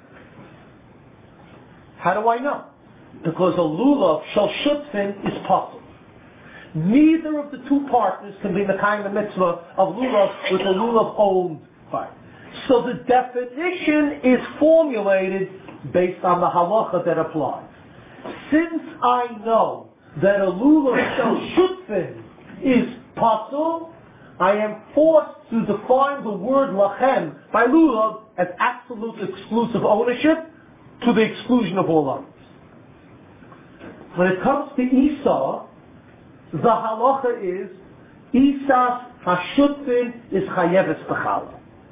How do I know? Because a lulav shel shutfin is possible. Neither of the two partners can be the kind of mitzvah of lulav with a lulav owned by. So the definition is formulated based on the halacha that applies. Since I know that a lulav shel shutfin is possible, I am forced to define the word lachem by lulav as absolute exclusive ownership to the exclusion of all others. When it comes to Esau, the halacha is Esau's hashutfin is chayeves b'chala.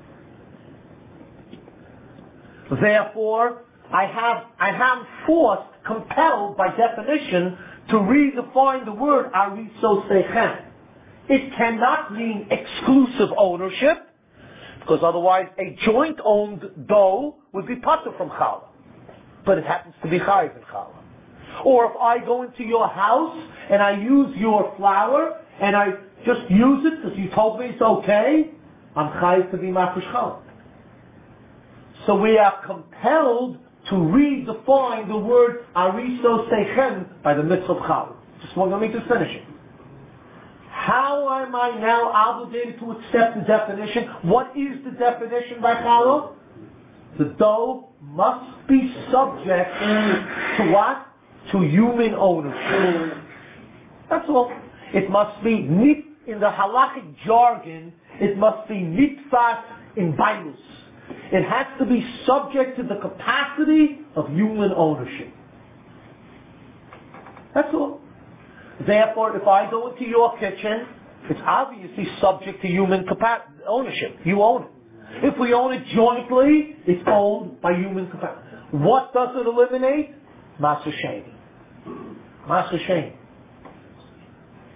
Therefore, I have I am forced, compelled by definition, to redefine the word ariso sechem. It cannot mean exclusive ownership, because otherwise a joint-owned dough would be patur from challah. But it happens to be chayiv in challah. Or if I go into your house and I use your flour and I just use it because you told me it's okay, I'm chayiv to be makush challah. So we are compelled to redefine the word ariso sechem by the mitzvah of challah. Just want me to finish it. How am I now obligated to accept the definition? What is the definition by challah? The dough must be subject to what? To human ownership. That's all. It must be nit in the halachic jargon. It must be nitfas in bailus. It has to be subject to the capacity of human ownership. That's all. Therefore, if I go into your kitchen, it's obviously subject to human capa- ownership. You own it. If we own it jointly, it's owned by human capacity. What does it eliminate? Matzah Sheni. Matzah Sheni.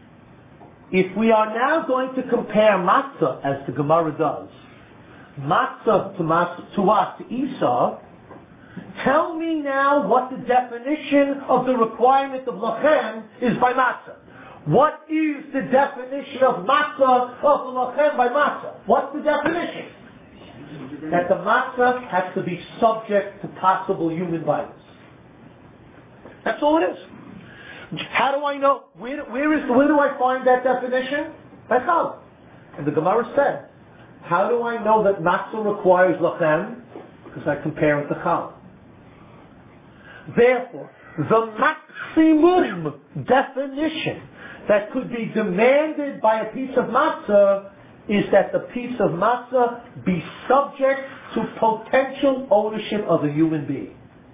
if we are now going to compare matzah, as the Gemara does, matzah to matzah, to us, to Esau, tell me now what the definition of the requirement of lachem is by matzah. What is the definition of matzah, of lachem by matzah? What's the definition? That the matzah has to be subject to possible human violence. That's all it is. How do I know? Where, where is? Where do I find that definition? By Chal. And the Gemara said, how do I know that matzah requires lachem? Because I compare it to Chal. Therefore, the maximum definition that could be demanded by a piece of matzah is that the piece of matzah be subject to potential ownership of a human being.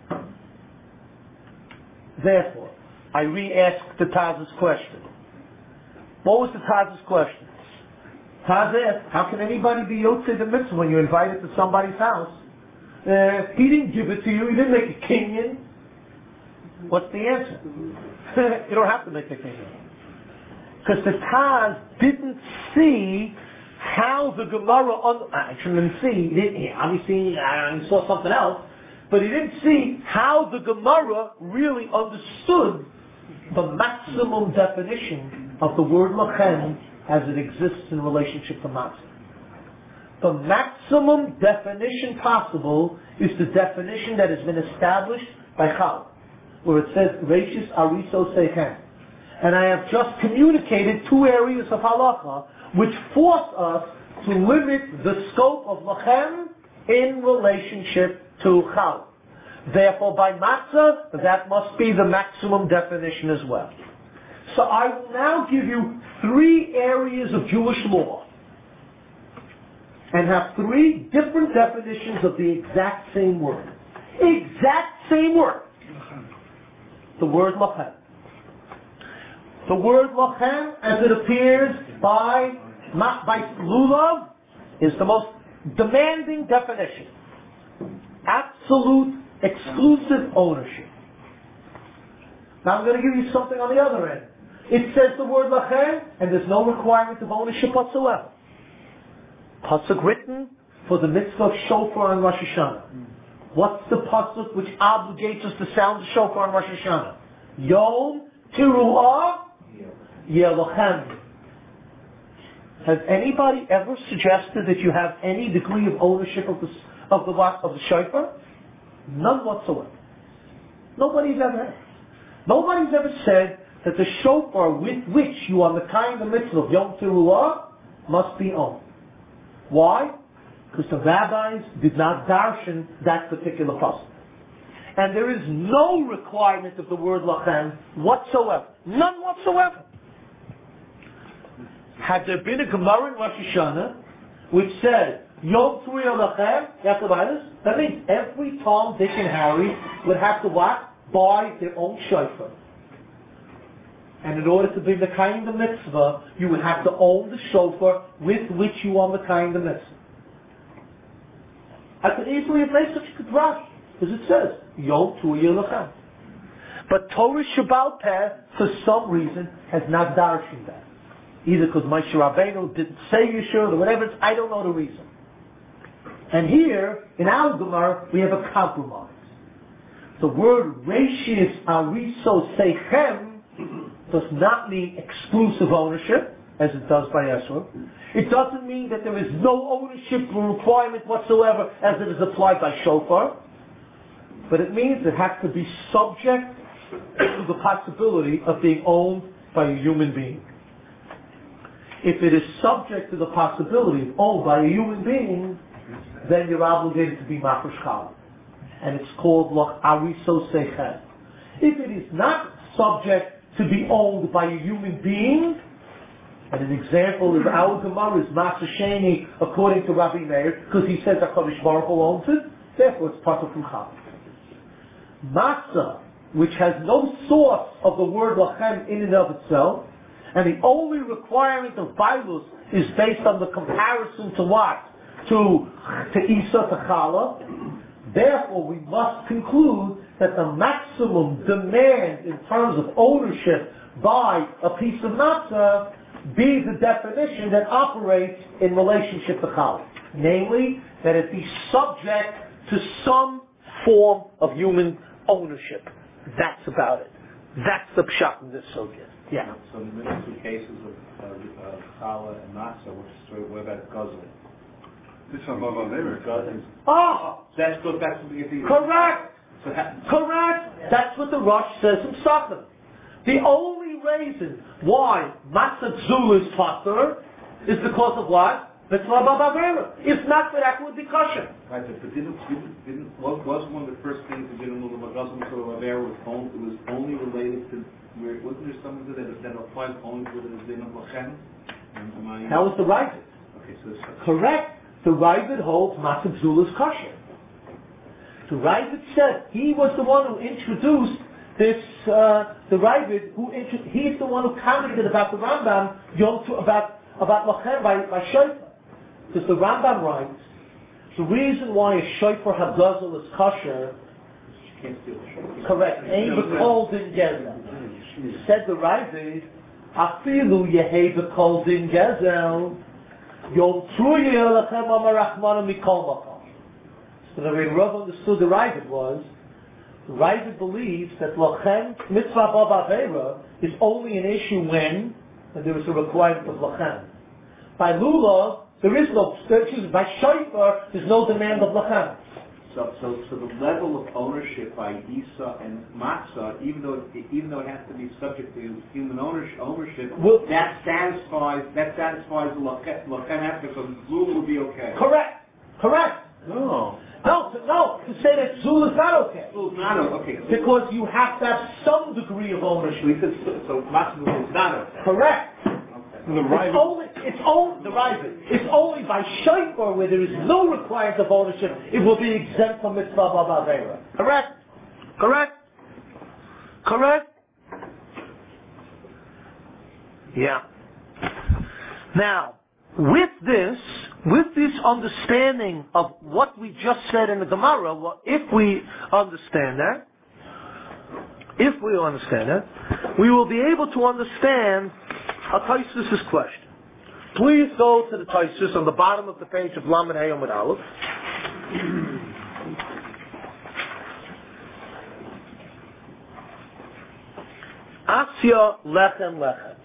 Therefore, I re-asked the Taz's question. What was the Taz's question? Taz asked, how can anybody be yotzei the mitzvah when you're invited to somebody's house? Uh, he didn't give it to you, he didn't make a kinyan. What's the answer? You don't have to make a kinyan. Because the Taz didn't see how the Gemara, un- actually didn't see, he didn't, he obviously uh, he saw something else, but he didn't see how the Gemara really understood the maximum definition of the word lachem as it exists in relationship to matzah. The maximum definition possible is the definition that has been established by Chal, where it says, Reishis Ariso Seichem. And I have just communicated two areas of halacha which force us to limit the scope of lachem in relationship to Chal. Therefore, by matzah, that must be the maximum definition as well. So I will now give you three areas of Jewish law and have three different definitions of the exact same word. Exact same word. The word lachem. The word lachem, as it appears by, by Lulav, is the most demanding definition. Absolute, exclusive ownership. Now I'm going to give you something on the other end. It says the word lachem, and there's no requirement of ownership whatsoever. Pasuk written for the mitzvah of shofar on Rosh Hashanah. What's the pasuk which obligates us to sound the shofar on Rosh Hashanah? Yom Teruah Yelochem. Has anybody ever suggested that you have any degree of ownership of the of the of the shofar? None whatsoever. Nobody's ever. Nobody's ever said that the shofar with which you are mekayim the mitzvah of Yom Teruah must be owned. Why? Because the rabbis did not darshan that particular pasuk. And there is no requirement of the word lachem whatsoever. None whatsoever. Had there been a Gemara in Rosh Hashanah which said, Yom Teruah lachem, you have to buy this? That means every Tom, Dick, and Harry would have to what? Buy their own shofar. And in order to be mekayim the mitzvah, you would have to own the shofar with which you are mekayim the mitzvah. I could easily have made such a drash, as it says, Yom Teruah lachem. But Torah Shabbal Peh, for some reason, has not darshan that. Either because Moshe Rabbeinu didn't say you should, or whatever it's, I don't know the reason. And here, in our Gemara, we have a compromise. The word Reishis Ariso Seichem does not mean exclusive ownership, as it does by Esra. It doesn't mean that there is no ownership requirement whatsoever, as it is applied by Shofar. But it means it has to be subject to the possibility of being owned by a human being. If it is subject to the possibility of owned by a human being, then you're obligated to be mafresh chala. And it's called Lach Ariso Seichem. If it is not subject to be owned by a human being, and an example is our Gemara is Matzah Sheni according to Rabbi Meir, because he says HaKadosh Baruch Hu owns it, therefore it's part of Chal. Matzah, which has no source of the word lachem in and of itself, and the only requirement of Bailus is based on the comparison to what? To, to Isa, to Chala. Therefore, we must conclude that the maximum demand in terms of ownership by a piece of matzah be the definition that operates in relationship to challah. Namely, that it be subject to some form of human ownership. That's about it. That's the pshat in this sugya. Yeah.
So in the middle two cases of uh, challah and matzah, which is what about guzzle?
This is about Avera.
Ah!
That goes back to the
Correct!
So ha-
Correct! That's what the Rosh says in Sachem. The only reason why matzah tzul is pater is because of what? Mitzvah b'avera. If not for that, it would be kosher.
Right, but didn't, didn't, didn't was, was one of the first things that didn't move the Magazim to Avera was only, it was only related to, where, wasn't there something that, that applies only to the din of Lachem?
That was the Ravid.
Okay, so it's,
Correct. The Ravid holds matzah tzul is kosher. The Ravid said he was the one who introduced this, uh, the Ravid, who intro- he's the one who commented about the Rambam, Yom to, about, about Lachem by, by Shofar. Because the Rambam writes, the reason why a shofar hagazel is kosher, correct, ain't b'kol din gezel. Said the Ravid, afilu yehei b'kol din gezel, yom truye lachem amar rachmanu mikol makom. So the way Rav understood the Ravid was, the Ravid believes that lachem, mitzvah b'av avera, is only an issue when, when there is a requirement of lachem. By lulav, there is no, excuse me, by shofar, there's no demand of lachem.
So, so, so the level of ownership by Isa and Matzah, even though it, even though it has to be subject to human ownership, ownership
Well,
that satisfies that satisfies the lachem aspect. So Zul will be okay.
Correct. Correct.
No.
No, to, no, to say that Zul is not okay.
Zul is not okay. So
Because you have to have some degree of ownership.
so, so Matzah is not okay.
Correct.
The
It's
Ravid.
only, it's only, the Ravid, it's only by shofar where there is no requirement of ownership, it will be exempt from mitzvah b'avera. Correct? Correct? Correct? Yeah. Now, with this, with this understanding of what we just said in the Gemara, well, if we understand that, if we understand that, we will be able to understand a Taisus' question. Please go to the Taisus on the bottom of the page of Lamed Hey Amud Aleph. Asya Lechem Lechem.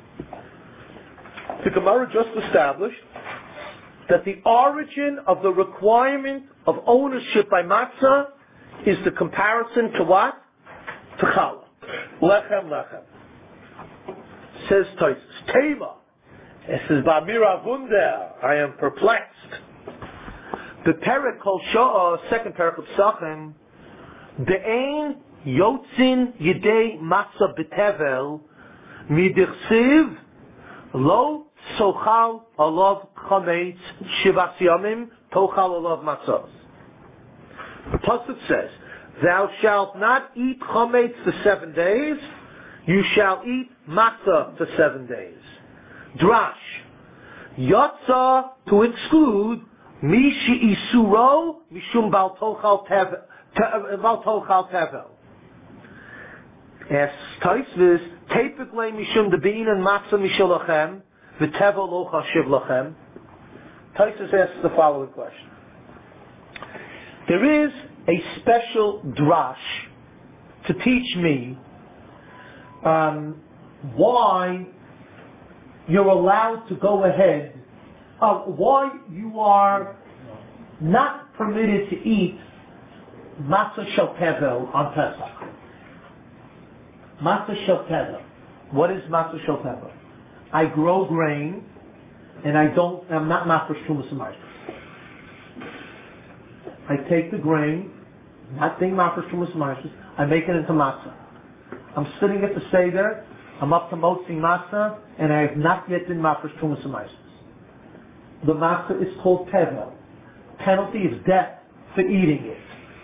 The Gemara just established that the origin of the requirement of ownership by matzah is the comparison to what? To challah. Lechem Lechem. Says Taisus, Tema. It says, Ba'amira Wunder, I am perplexed. The Perek Kol Sha'ah, second Perek of Sachem, De'ein Yotzin Yidei Matzah B'tevel, Midichsiv, Lo Sochal Alav Chametz, Shivas Yamim, Tochal Alav Matzah. The Pasuk says, Thou shalt not eat Chametz for seven days, you shall eat matzah for seven days. Drash. Yotza to exclude Mishi Isuro Mishum Bal Tochal Tevel. As Taisvis, Tepik Le Mishum Debin and Matzah Mishalachem, V'tevel Lo Chashiv Lachem. Taisvis asks the following question. There is a special drash to teach me Um, why you're allowed to go ahead, uh, why you are not permitted to eat matzah shel tevel on Pesach. Matzah shel tevel. What is matzah shel tevel? I grow grain, and I don't. I'm not mafresh trumas and maishos. I take the grain, not being mafresh trumas and maishos, I make it into matzah. I'm sitting at the Seder, I'm up to Motzi Matzah, and I have not yet been Mafresh Trumas and Maishos. The Matzah is called Tevel. Penalty is death for eating it.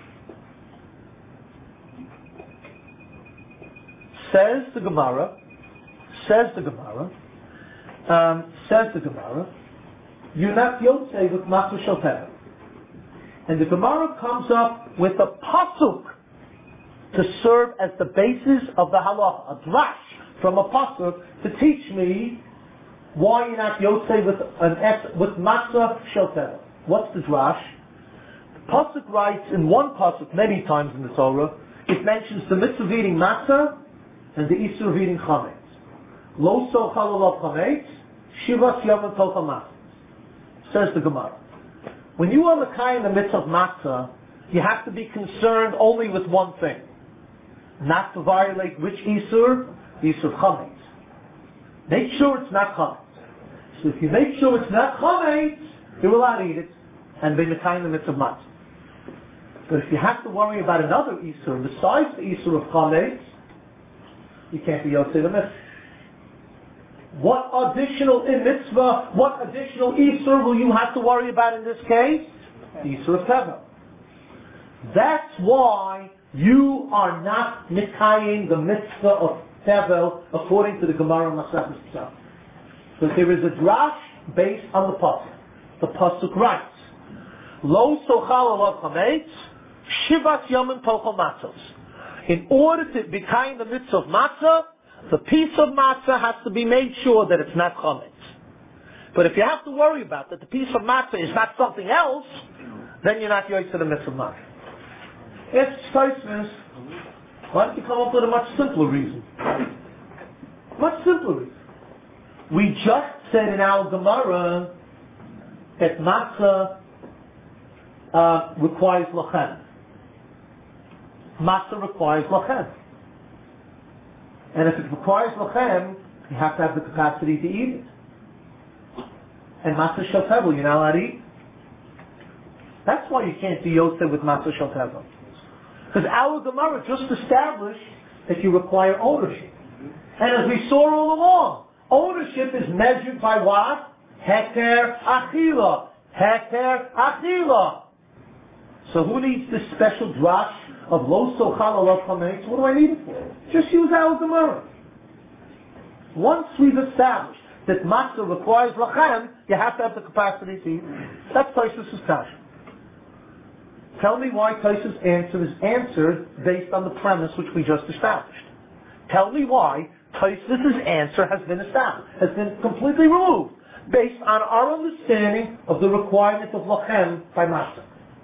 Says the Gemara, says the Gemara, um, says the Gemara, you're not Yotzei with Matzah Shel Tevel. And the Gemara comes up with a pasuk to serve as the basis of the halacha, a drash from a pasuk to teach me why you're not yotzei with an ex, with matzah shel teva. What's the drash? The pasuk writes in one pasuk many times in the Torah, it mentions the mitzvah of eating matzah and the issur of eating chametz. Lo sochal alav chametz, shivas yom tochal matzah. Says the Gemara. When you are mekayim the mitzvah of matzah, you have to be concerned only with one thing. Not to violate which issur? The issur of chametz. Make sure it's not chametz. So if you make sure it's not chametz, you're allowed to eat it and be mekayim the mitzvah of matzah. But if you have to worry about another issur besides the issur of chametz, you can't be yotzei the mitzvah. What additional in mitzvah, what additional issur will you have to worry about in this case? The issur of teva. That's why you are not mikayim the mitzvah of tevel according to the Gemara Masechet itself. Because there is a drash based on the pasuk. The pasuk writes, Lo sochal alav chametz, shivas yomim tochal matzos. In order to be kind the mitzvah of matzah, the piece of matzah has to be made sure that it's not chametz. But if you have to worry about that the piece of matzah is not something else, then you're not yotzei the mitzvah of matzah. It's Tosfos. Why don't you come up with a much simpler reason? Much simpler reason. We just said in our Gemara that matzah uh, requires lachem. Matzah requires lachem. And if it requires lachem, you have to have the capacity to eat it. And matzah shel teva, you're not allowed to eat. That's why you can't be yotzei with matzah shel teva. Because our Gemara just established that you require ownership. And as we saw all along, ownership is measured by what? Heter achila. Heter achila. So who needs this special drash of lo sochal alav chametz? What do I need it for? Just use our Gemara. Once we've established that matzah requires lachem, you have to have the capacity to eat. That's Tosfos' kasha. Tell me why Tosfos' answer is answered based on the premise which we just established. Tell me why Tosfos' answer has been established, has been completely removed, based on our understanding of the requirement of lachem by matzah.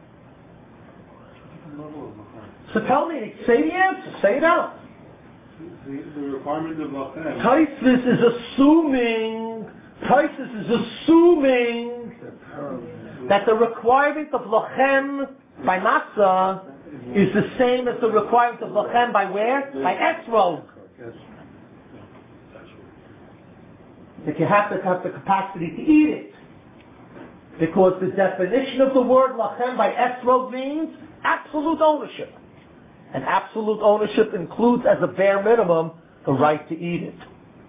So tell me, say the answer, say it out.
The, the requirement of lachem.
Tosfos is assuming, Tosfos is assuming that the requirement of lachem by matzah is the same as the requirement of lachem by where? By etrog. That you have to have the capacity to eat it. Because the definition of the word lachem by etrog means absolute ownership. And absolute ownership includes as a bare minimum the right to eat it.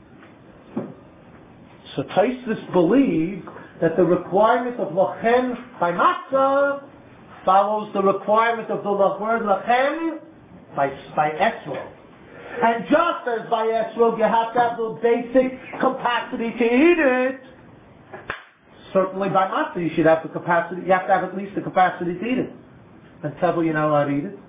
So Tosfos believes that the requirement of lachem by matzah follows the requirement of the word lachem by, by etrog. And just as by etrog you have to have the basic capacity to eat it, certainly by matzah you should have the capacity, you have to have at least the capacity to eat it. And tevel you're not allowed to eat it.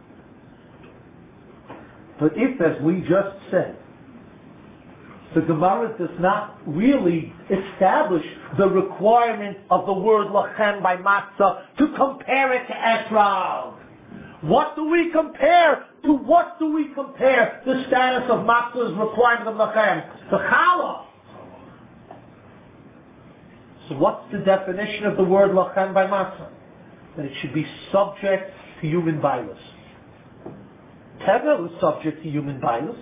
But if, as we just said, the Gemara does not really establish the requirement of the word lachem by matzah to compare it to etrog. What do we compare? To what do we compare the status of matzah's requirement of lachem? The challah. So what's the definition of the word lachem by matzah? That it should be subject to human violence. Tevel is subject to human violence.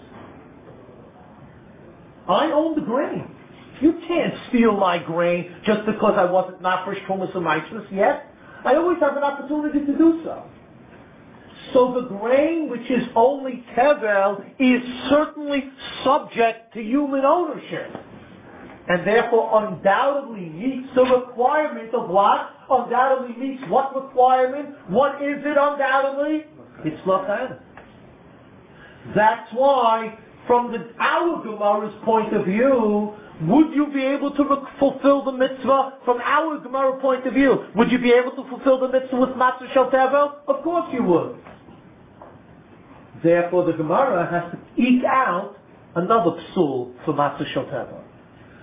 I own the grain. You can't steal my grain just because I wasn't mafresh trumas and mitzvahs yet. I always have an opportunity to do so. So the grain which is only tevel is certainly subject to human ownership. And therefore undoubtedly meets the requirement of what? Undoubtedly meets what requirement? What is it undoubtedly? It's lachem. That's why, from the, our Gemara's point of view, would you be able to re- fulfill the mitzvah from our Gemara point of view? Would you be able to fulfill the mitzvah with matzah shel tevel? Of course you would. Therefore, the Gemara has to eke out another psul for matzah shel tevel.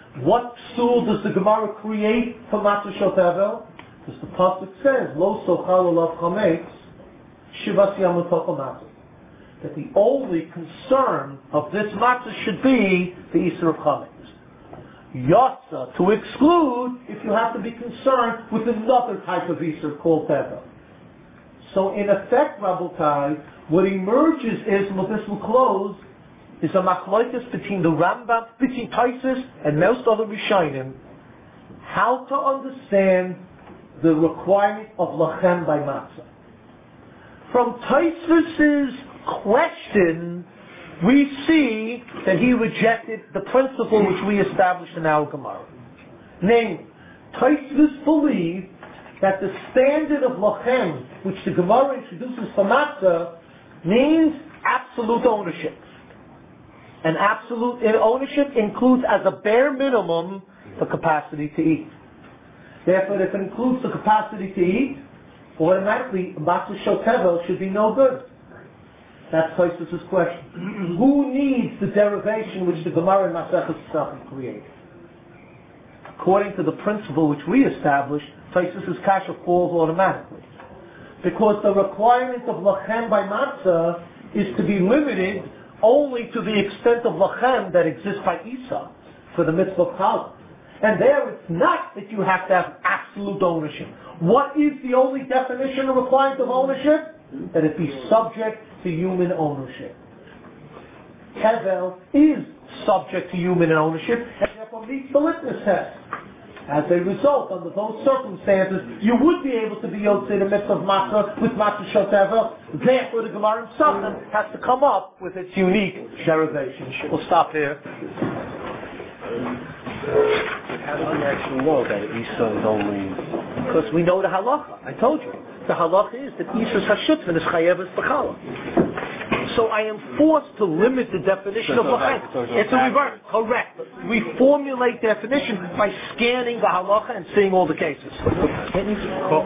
What psul does the Gemara create for matzah shel tevel? Because the pasuk says, "Lo sochal olav chametz shivas yamot matzah." That the only concern of this matzah should be the Isur of chametz. Yotza, to exclude if you have to be concerned with another type of Isur called tevel. So in effect, Rabotai, what emerges is, and what this will close, is a machlokes between the Rambam, between Taisus and most other Rishonim, how to understand the requirement of lachem by matzah. From Taisus's question, we see that he rejected the principle which we established in our Gemara. Namely, Taisus believed that the standard of lachem, which the Gemara introduces for matzah, means absolute ownership. And absolute ownership includes as a bare minimum the capacity to eat. Therefore, if it includes the capacity to eat, automatically matzah shel tevel should be no good. That's Taisus' question. Who needs the derivation which the Gemara and Masechet Pesachim created? According to the principle which we established, Taisus' kasha falls automatically. Because the requirement of lachem by matzah is to be limited only to the extent of lachem that exists by Isa for the mitzvah of challah. And there it's not that you have to have absolute ownership. What is the only definition of requirement of ownership? That it be subject to human ownership. Tevel is subject to human ownership and therefore meets the litmus test. As a result, under those circumstances, you would be able to be yotzei the mitzvah of matzah with matzah shel tevel. Therefore, the Gemara in Sachem has to come up with its unique derivation. We'll stop here.
How do we actually know that Isa is only?
Because we know the halacha. I told you. The halacha is that Isa's hashutvan is chayeves b'chala. So I am forced to limit the definition
so,
of
so
lachem.
so
It's a reverse. Correct. We formulate definition by scanning the halacha and seeing all the cases.